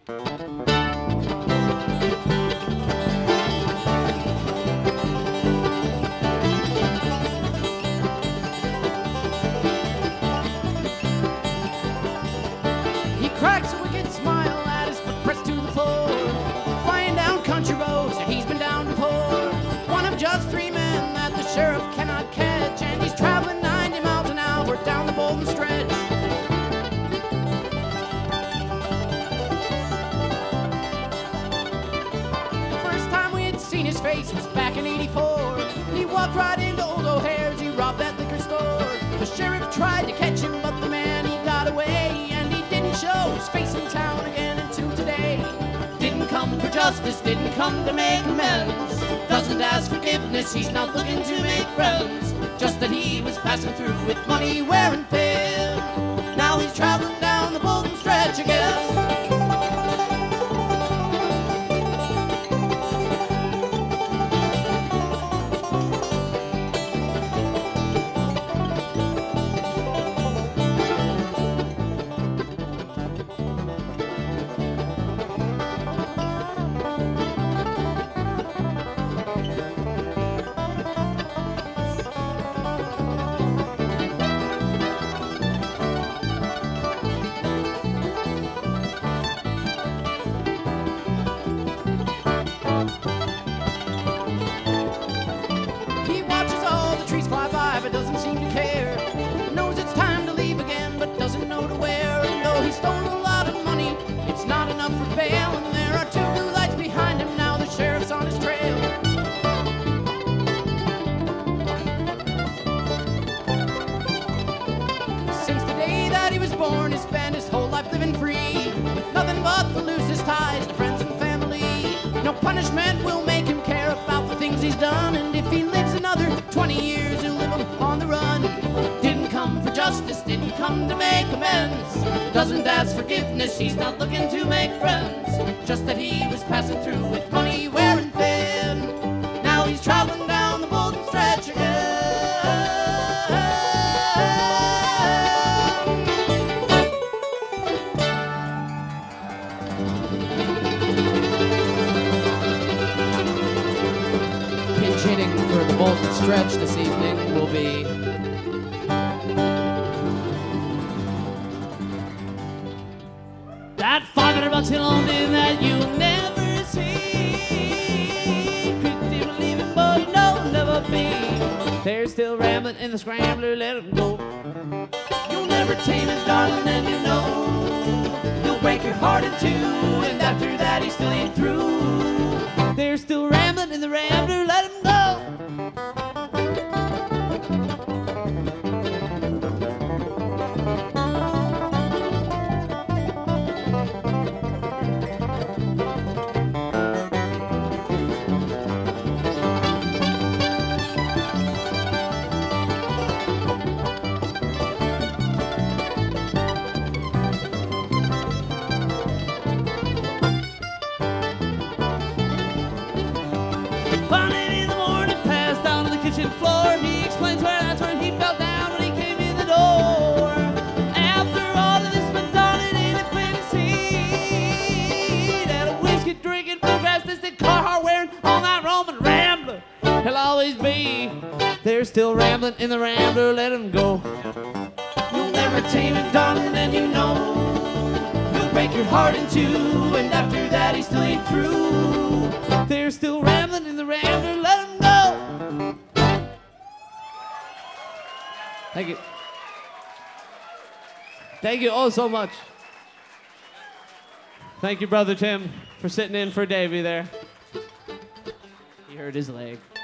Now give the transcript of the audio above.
He cracks a wicked smile at his foot pressed to the floor, flying down country roads that he's been down before. One of just 3 men that the sheriff cannot catch, and he's traveling 90 miles an hour down the Bolton Stretch. The first time we had seen his face was back in '84. He walked right into old O'Hare's, he robbed that liquor store. The sheriff tried to catch him, but the man, he got away, and he didn't show his face in town again until today. Didn't come for justice, didn't come to make amends, doesn't ask forgiveness, he's not looking to make friends, just that he was passing through with money wearing thin. Now he's traveling down the Bolton Stretch again. But doesn't seem to care. Knows it's time to leave again, but doesn't know to where. And though he stole a lot of money, it's not enough for bail. And there are 2 blue lights behind him now, the sheriff's on his trail. Since the day that he was born, he spent his whole life living free, with nothing but the loosest ties to friends and family. No punishment will make him care about the things he's done, and if he lives another 20 years, he'll live on the run. Didn't come for justice, didn't come to make amends, doesn't ask forgiveness, he's not looking to make friends, just that he was passing through with money wearing thin. Now he's traveling down the Bolton Stretch again. Pinch hitting for the Bolton Stretch this evening will be that $500 in London that you'll never see. Pretty believing, but no, never be. They're still rambling in the scrambler, let 'em go. You'll never tame him, darling, and you know he'll break your heart in two, and after that he still ain't through. They're still rambling in the rambler, let 'em go. Finally in the morning, passed down to the kitchen floor. He explains where that's when he fell down when he came in the door. After all of this been done, it ain't a plain to see that a whiskey drinking, bluegrass listening, Carhartt wearing, all night roaming rambler he'll always be. They're still rambling in the rambler, let 'em go. You'll never tame him, darling, and you know he'll break your heart in two, and after that he still ain't through. They're still rambling in the rambler, let 'em go. Thank you. Thank you all so much. Thank you, Brother Tim, for sitting in for Davey there. He hurt his leg.